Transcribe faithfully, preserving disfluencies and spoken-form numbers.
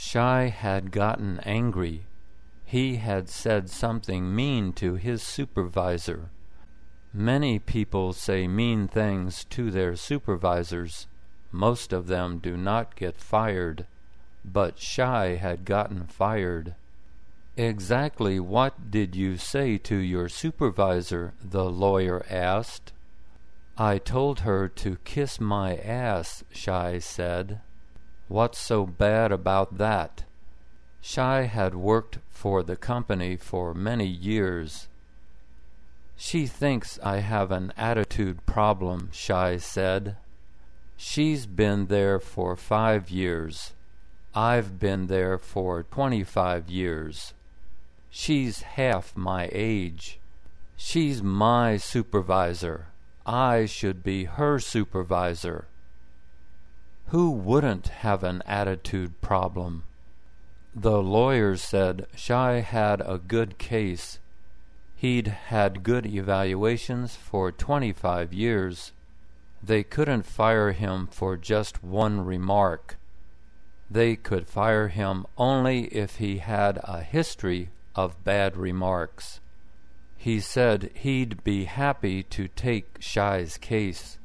Shai had gotten angry. He had said something mean to his supervisor. Many people say mean things to their supervisors. Most of them do not get fired, but Shai had gotten fired. "Exactly what did you say to your supervisor?" the lawyer asked. "I told her to kiss my ass," Shai said. "What's so bad about that?" Shai had worked for the company for many years. "She thinks I have an attitude problem," Shai said. "She's been there for five years. I've been there for twenty-five years. She's half my age. She's my supervisor. I should be her supervisor." Who wouldn't have an attitude problem? The lawyer said Shai had a good case. He'd had good evaluations for twenty-five years. They couldn't fire him for just one remark. They could fire him only if he had a history of bad remarks. He said he'd be happy to take Shai's case.